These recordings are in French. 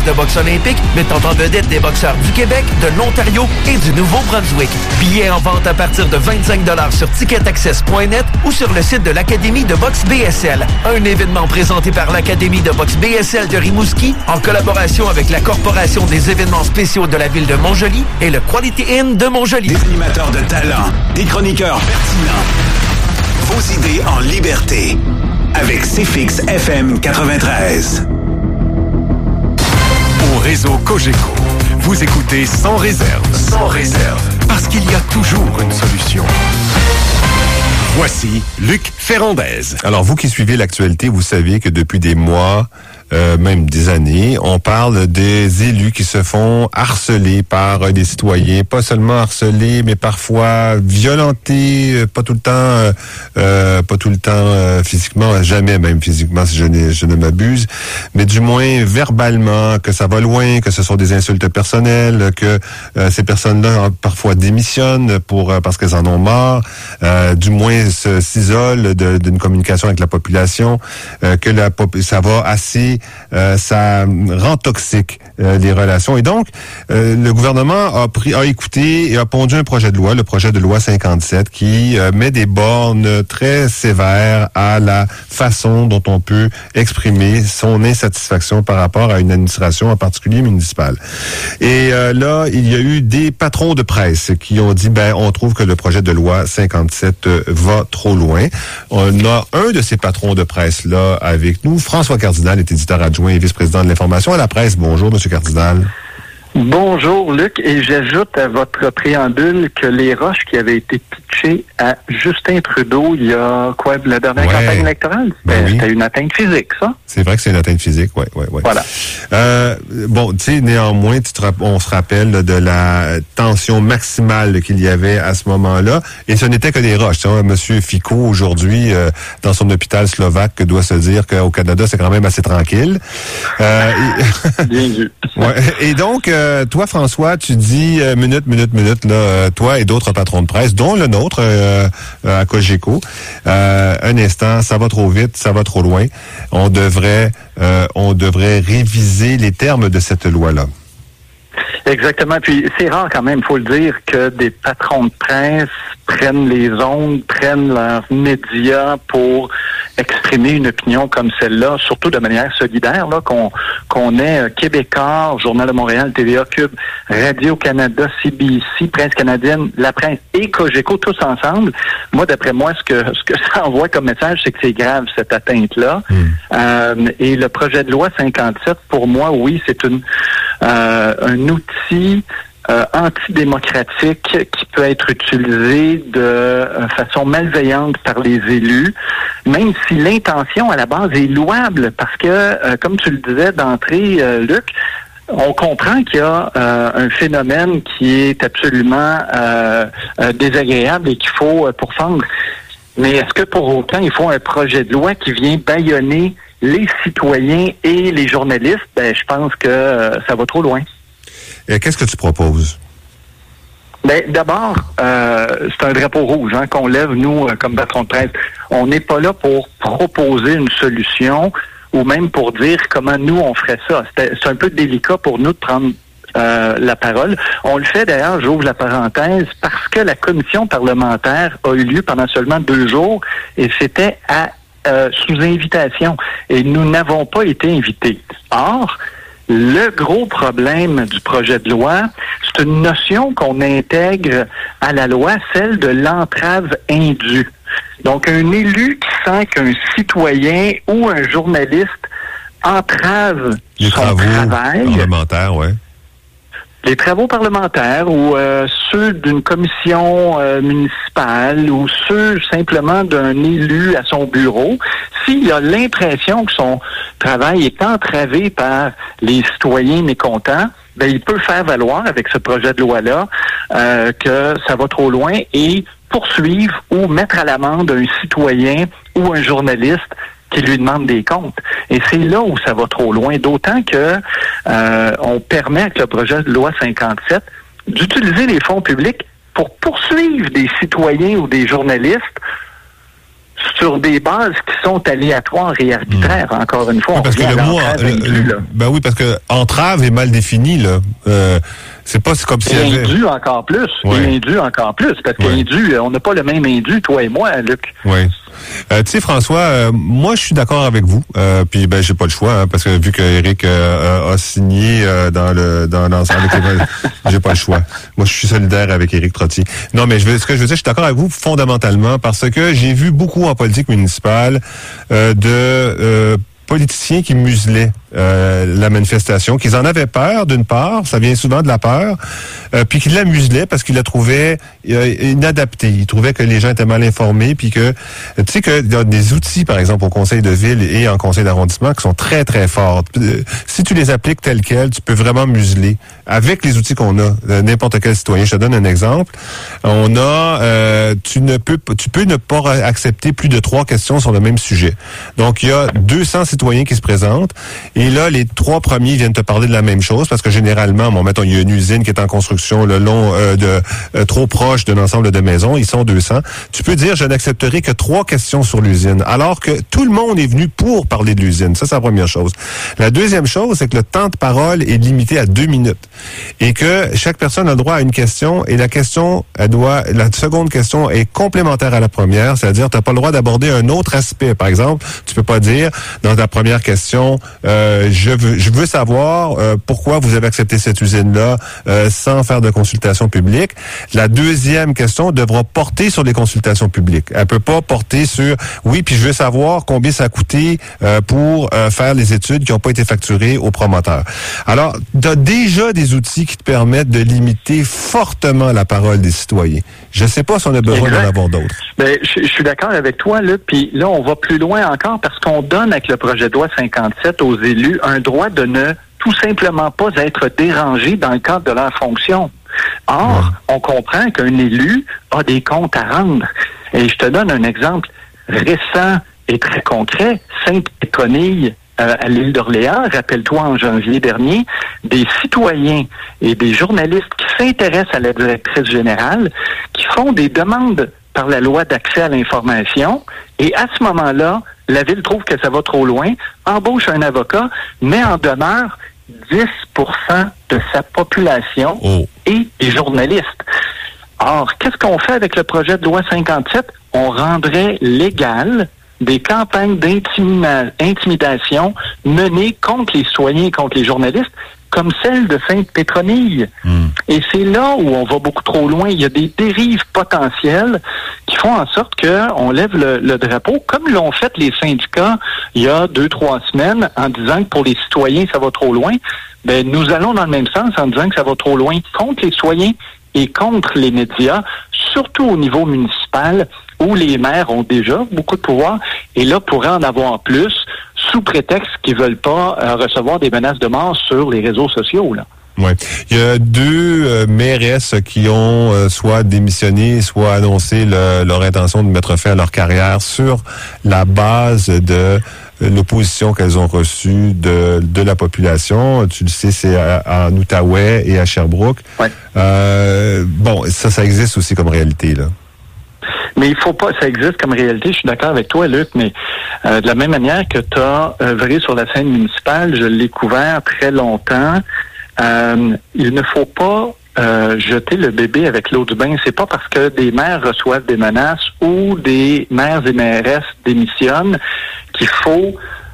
de boxe olympique mettant en vedette des boxeurs du Québec, de l'Ontario et du Nouveau-Brunswick. Billets en vente à partir de 25 $ sur ticketaccess.net ou sur le site de l'Académie de boxe BSL. Un événement présenté par l'Académie de boxe BSL de Rimouski en collaboration avec la Corporation des événements spéciaux de la ville de Montjoly et le Quality Inn de Montjoly. Des animateurs de talent, des chroniqueurs pertinents. Vos idées en liberté. Avec CFX FM 93. Au réseau Cogeco, vous écoutez Sans réserve. Sans réserve. Parce qu'il y a toujours une solution. Voici Luc Ferrandez. Alors, vous qui suivez l'actualité, vous savez que depuis des mois, même des années, on parle des élus qui se font harceler par des citoyens, pas seulement harceler, mais parfois violentés, pas tout le temps physiquement, jamais même physiquement si je ne m'abuse, mais du moins verbalement, que ça va loin, que ce sont des insultes personnelles, que ces personnes-là parfois démissionnent parce qu'elles en ont marre, du moins s'isolent d'une communication avec la population, que ça va assez ça rend toxique les relations. Et donc, le gouvernement a écouté et a pondu un projet de loi, le projet de loi 57, qui met des bornes très sévères à la façon dont on peut exprimer son insatisfaction par rapport à une administration, en particulier municipale. Et là, il y a eu des patrons de presse qui ont dit, on trouve que le projet de loi 57 va trop loin. On a un de ces patrons de presse-là avec nous, François Cardinal, est éditeur adjoint et vice-président de l'information à la presse. Bonjour, M. Cardinal. Bonjour, Luc, et j'ajoute à votre préambule que les roches qui avaient été pitchées à Justin Trudeau il y a la dernière campagne électorale, c'était une atteinte physique, ça? C'est vrai que c'est une atteinte physique, oui. Voilà. Tu sais, néanmoins, on se rappelle de la tension maximale qu'il y avait à ce moment-là, et ce n'était que des roches. M. Ficot, aujourd'hui, dans son hôpital slovaque, doit se dire qu'au Canada, c'est quand même assez tranquille. Bien vu. Ouais. Et donc, toi, François, tu dis minute, là, toi et d'autres patrons de presse, dont le nôtre à Cogeco, un instant, ça va trop vite, ça va trop loin. On devrait réviser les termes de cette loi-là. Exactement. Puis c'est rare quand même, il faut le dire, que des patrons de presse prennent les ondes, prennent leurs médias pour exprimer une opinion comme celle-là, surtout de manière solidaire, là, qu'on est Québécois, Journal de Montréal, TVA Cube, Radio-Canada, CBC, Presse canadienne, La Presse et Cogeco, tous ensemble. Moi, d'après moi, ce que ça envoie comme message, c'est que c'est grave, cette atteinte-là. Et le projet de loi 57, pour moi, oui, c'est un outil antidémocratique qui peut être utilisé de façon malveillante par les élus, même si l'intention à la base est louable, parce que, comme tu le disais d'entrée, Luc, on comprend qu'il y a un phénomène qui est absolument désagréable et qu'il faut pourfendre. Mais est-ce que pour autant, il faut un projet de loi qui vient bâillonner les citoyens et les journalistes? Je pense que ça va trop loin. Et qu'est-ce que tu proposes? D'abord, c'est un drapeau rouge qu'on lève, nous, comme patron de presse. On n'est pas là pour proposer une solution ou même pour dire comment nous, on ferait ça. C'est un peu délicat pour nous de prendre la parole. On le fait d'ailleurs, j'ouvre la parenthèse, parce que la commission parlementaire a eu lieu pendant seulement 2 jours et c'était sous invitation. Et nous n'avons pas été invités. Or, le gros problème du projet de loi, c'est une notion qu'on intègre à la loi, celle de l'entrave indue. Donc, un élu qui sent qu'un citoyen ou un journaliste entrave son travail parlementaire, les travaux parlementaires ou ceux d'une commission municipale ou ceux simplement d'un élu à son bureau, s'il a l'impression que son travail est entravé par les citoyens mécontents, il peut faire valoir avec ce projet de loi-là que ça va trop loin et poursuivre ou mettre à l'amende un citoyen ou un journaliste qui lui demande des comptes. Et c'est là où ça va trop loin, d'autant que on permet avec le projet de loi 57 d'utiliser les fonds publics pour poursuivre des citoyens ou des journalistes sur des bases qui sont aléatoires et arbitraires. Encore une fois, oui, parce que le mot, oui, parce que entrave est mal défini là. C'est pas comme si il y avait... Indu encore plus. Ouais. Indu encore plus. Parce qu'indu, on n'a pas le même indu, toi et moi, Luc. Oui. Tu sais, François, moi, je suis d'accord avec vous. Puis, j'ai pas le choix, parce que vu que Éric a signé dans l'ensemble, j'ai pas le choix. Moi, je suis solidaire avec Éric Trottier. Non, mais ce que je veux dire, je suis d'accord avec vous fondamentalement parce que j'ai vu beaucoup en politique municipale de politiciens qui muselaient la manifestation, qu'ils en avaient peur d'une part, ça vient souvent de la peur, puis qu'ils la muselaient parce qu'ils la trouvaient inadaptée. Ils trouvaient que les gens étaient mal informés, puis que tu sais qu'il y a des outils, par exemple, au conseil de ville et en conseil d'arrondissement qui sont très, très forts. Si tu les appliques tels quels, tu peux vraiment museler avec les outils qu'on a, n'importe quel citoyen. Je te donne un exemple. On a, tu peux ne pas accepter plus de 3 questions sur le même sujet. Donc, il y a 200 citoyens qui se présentent. Et là, les 3 premiers viennent te parler de la même chose parce que généralement, mettons, il y a une usine qui est en construction le long trop proche d'un ensemble de maisons. Ils sont 200. Tu peux dire, je n'accepterai que 3 questions sur l'usine, alors que tout le monde est venu pour parler de l'usine. Ça, c'est la première chose. La deuxième chose, c'est que le temps de parole est limité à 2 minutes et que chaque personne a le droit à une question et la seconde question est complémentaire à la première, c'est-à-dire, tu n'as pas le droit d'aborder un autre aspect. Par exemple, tu peux pas dire dans ta première question, je veux savoir pourquoi vous avez accepté cette usine-là sans faire de consultation publique. La deuxième question devra porter sur les consultations publiques. Elle peut pas porter sur oui, puis je veux savoir combien ça a coûté pour faire les études qui n'ont pas été facturées aux promoteurs. Alors, tu as déjà des outils qui te permettent de limiter fortement la parole des citoyens. Je sais pas si on a besoin d'en avoir d'autres. Ben, je suis d'accord avec toi, Luc, puis là, on va plus loin encore parce qu'on donne avec le projet de loi 57 aux élus un droit de ne tout simplement pas être dérangé dans le cadre de leur fonction. Or, on comprend qu'un élu a des comptes à rendre. Et je te donne un exemple récent et très concret. Sainte-Pétronille, à l'île d'Orléans, rappelle-toi en janvier dernier, des citoyens et des journalistes qui s'intéressent à la directrice générale, qui font des demandes par la loi d'accès à l'information, et à ce moment-là, la Ville trouve que ça va trop loin, embauche un avocat, met en demeure 10% de sa population et des journalistes. Or, qu'est-ce qu'on fait avec le projet de loi 57? On rendrait légal des campagnes d'intimidation menées contre les citoyens et contre les journalistes, comme celle de Sainte-Pétronille. Et c'est là où on va beaucoup trop loin. Il y a des dérives potentielles qui font en sorte qu'on lève le drapeau, comme l'ont fait les syndicats il y a 2-3 semaines, en disant que pour les citoyens, ça va trop loin. Ben, nous allons dans le même sens en disant que ça va trop loin contre les citoyens et contre les médias, surtout au niveau municipal, où les maires ont déjà beaucoup de pouvoir, et là, pourraient en avoir plus, sous prétexte qu'ils veulent pas recevoir des menaces de mort sur les réseaux sociaux, là. Ouais. Il y a 2 mairesses qui ont soit démissionné, soit annoncé leur intention de mettre fin à leur carrière sur la base de l'opposition qu'elles ont reçue de la population. Tu le sais, c'est en Outaouais et à Sherbrooke. Ouais. Bon, ça existe aussi comme réalité, là. Mais il faut pas, ça existe comme réalité, je suis d'accord avec toi, Luc, mais de la même manière que tu as œuvré sur la scène municipale, je l'ai couvert très longtemps, il ne faut pas jeter le bébé avec l'eau du bain. C'est pas parce que des maires reçoivent des menaces ou des maires et mairesses démissionnent qu'il faut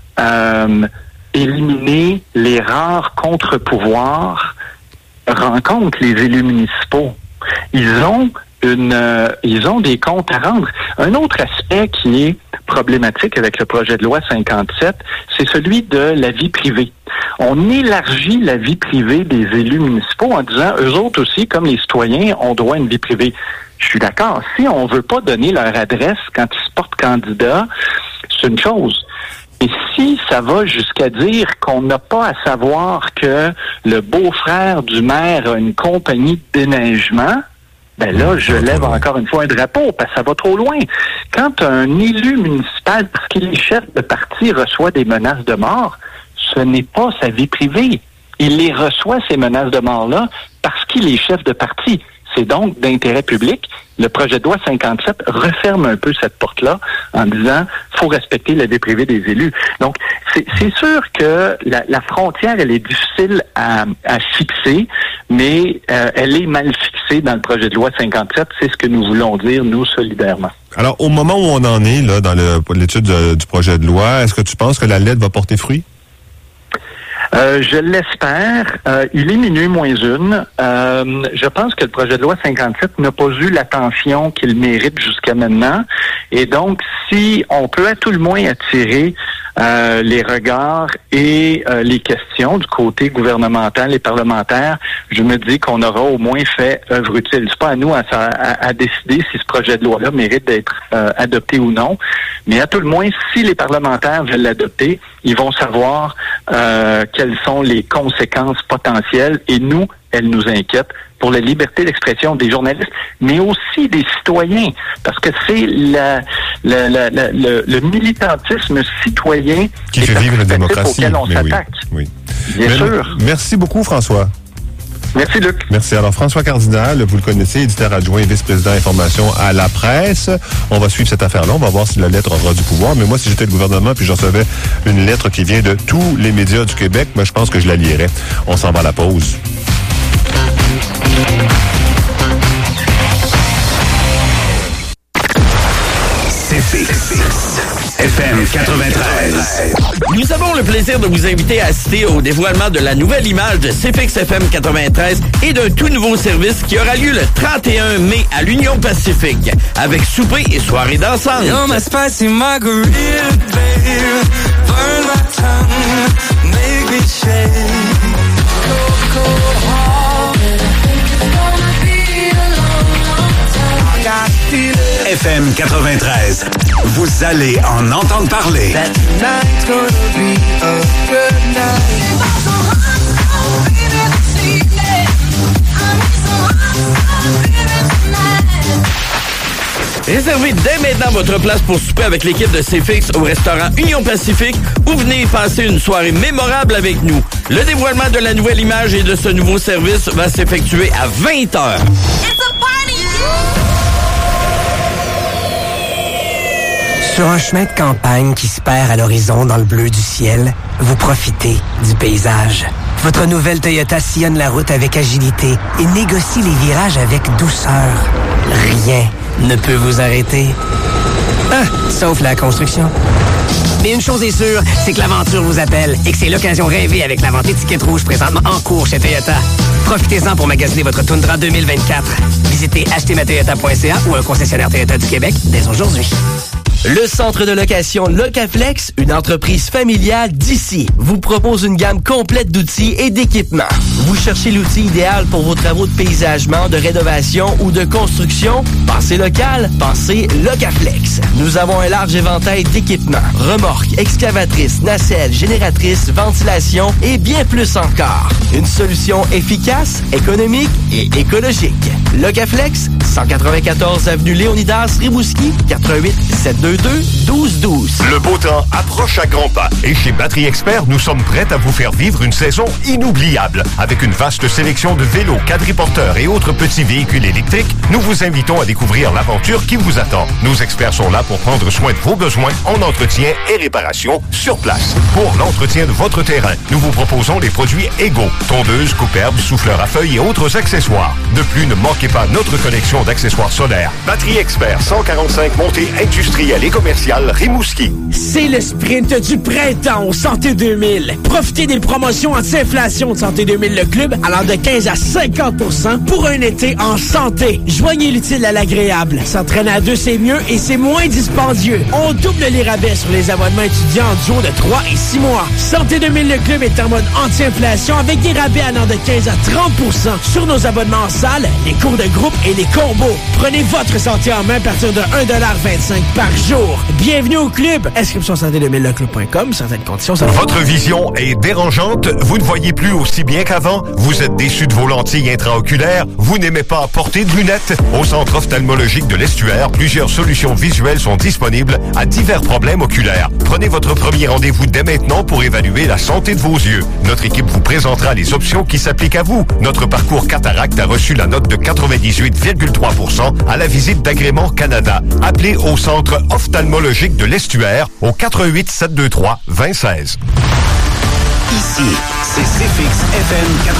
éliminer les rares contre-pouvoirs rencontrent les élus municipaux. Ils ont des comptes à rendre. Un autre aspect qui est problématique avec le projet de loi 57, c'est celui de la vie privée. On élargit la vie privée des élus municipaux en disant, eux autres aussi, comme les citoyens, ont droit à une vie privée. Je suis d'accord. Si on veut pas donner leur adresse quand ils se portent candidats, c'est une chose. Et si ça va jusqu'à dire qu'on n'a pas à savoir que le beau-frère du maire a une compagnie de déneigement, ben là, je lève encore une fois un drapeau, parce que ça va trop loin. Quand un élu municipal, parce qu'il est chef de parti, reçoit des menaces de mort, ce n'est pas sa vie privée. Il les reçoit, ces menaces de mort-là, parce qu'il est chef de parti. c'est donc d'intérêt public. Le projet de loi 57 referme un peu cette porte-là en disant faut respecter la vie privée des élus. Donc, c'est sûr que la frontière, elle est difficile à fixer, mais elle est mal fixée dans le projet de loi 57. C'est ce que nous voulons dire, nous, solidairement. Alors, au moment où on en est, là, dans l'étude du projet de loi, est-ce que tu penses que la lettre va porter fruit? Je l'espère. Il est minuit moins une. Je pense que le projet de loi 57 n'a pas eu l'attention qu'il mérite jusqu'à maintenant. Et donc, si on peut à tout le moins attirer les regards et les questions du côté gouvernemental et parlementaire, je me dis qu'on aura au moins fait œuvre utile. C'est pas à nous à décider si ce projet de loi-là mérite d'être adopté ou non, mais à tout le moins, si les parlementaires veulent l'adopter, ils vont savoir quelles sont les conséquences potentielles, et nous, elles nous inquiètent pour la liberté d'expression des journalistes, mais aussi des citoyens, parce que c'est le militantisme citoyen qui fait vivre la démocratie auquel on s'attaque. Oui. Bien sûr. Merci beaucoup, François. Merci, Luc. Merci. Alors, François Cardinal, vous le connaissez, éditeur adjoint et vice-président information à La Presse. On va suivre cette affaire-là. On va voir si la lettre aura du pouvoir. Mais moi, si j'étais le gouvernement puis j'en recevais une lettre qui vient de tous les médias du Québec, moi, je pense que je la lirais. On s'en va à la pause. FM 93. Nous avons le plaisir de vous inviter à assister au dévoilement de la nouvelle image de CFX FM 93 et d'un tout nouveau service qui aura lieu le 31 mai à l'Union Pacifique, avec souper et soirée dansante. You're my spicy margarita, babe. Burn my tongue, make me shake. Cold, cold heart. It's gonna be a long, long time. I got to feel it. FM 93. Vous allez en entendre parler. That tonight's gonna be a good night. Réservez dès maintenant votre place pour souper avec l'équipe de CFX au restaurant Union Pacifique ou venez passer une soirée mémorable avec nous. Le dévoilement de la nouvelle image et de ce nouveau service va s'effectuer à 20h. Sur un chemin de campagne qui se perd à l'horizon dans le bleu du ciel, vous profitez du paysage. Votre nouvelle Toyota sillonne la route avec agilité et négocie les virages avec douceur. Rien ne peut vous arrêter. Ah, sauf la construction. Mais une chose est sûre, c'est que l'aventure vous appelle et que c'est l'occasion rêvée avec la vente étiquette rouge présentement en cours chez Toyota. Profitez-en pour magasiner votre Tundra 2024. Visitez achetermatoyota.ca ou un concessionnaire Toyota du Québec dès aujourd'hui. Le centre de location Locaflex, une entreprise familiale d'ici, vous propose une gamme complète d'outils et d'équipements. Vous cherchez l'outil idéal pour vos travaux de paysagement, de rénovation ou de construction? Pensez local, pensez Locaflex. Nous avons un large éventail d'équipements, remorques, excavatrices, nacelles, génératrices, ventilation et bien plus encore. Une solution efficace, économique et écologique. Locaflex, 194 avenue Léonidas, Rimouski, 88 722 1212. Le beau temps approche à grands pas et chez Batterie Expert, nous sommes prêts à vous faire vivre une saison inoubliable. Avec une vaste sélection de vélos, quadriporteurs et autres petits véhicules électriques, nous vous invitons à découvrir l'aventure qui vous attend. Nos experts sont là pour prendre soin de vos besoins en entretien et réparation sur place. Pour l'entretien de votre terrain, nous vous proposons les produits égaux, tondeuses, coupe-herbes, souffleurs à feuilles et autres accessoires. De plus, ne manquez pas notre collection d'accessoires solaires. Batterie Expert, 145 montée industrielle et commerciale Rimouski. C'est le sprint du printemps au Santé 2000. Profitez des promotions anti-inflation de Santé 2000 Le Club allant de 15 à 50% pour un été en santé. Joignez l'utile à l'agréable. S'entraîner à deux, c'est mieux et c'est moins dispendieux. On double les rabais sur les abonnements étudiants en duo de 3 et 6 mois. Santé 2000 Le Club est en mode anti-inflation avec des rabais allant de 15 à 30% sur nos abonnements en salle, les cours de groupe et les combos. Prenez votre santé en main à partir de 1,25$ par jour. Bienvenue au club. Inscription santé2000leclub.com. Certaines conditions. Votre vision est dérangeante. Vous ne voyez plus aussi bien qu'avant. avant? Vous êtes déçu de vos lentilles intraoculaires? Vous n'aimez pas porter de lunettes? Au Centre ophtalmologique de l'Estuaire, plusieurs solutions visuelles sont disponibles à divers problèmes oculaires. Prenez votre premier rendez-vous dès maintenant pour évaluer la santé de vos yeux. Notre équipe vous présentera les options qui s'appliquent à vous. Notre parcours cataracte a reçu la note de 98,3% à la visite d'Agrément Canada. Appelez au Centre ophtalmologique de l'Estuaire au 88 723 2016. Ici, c'est CFX FM 96.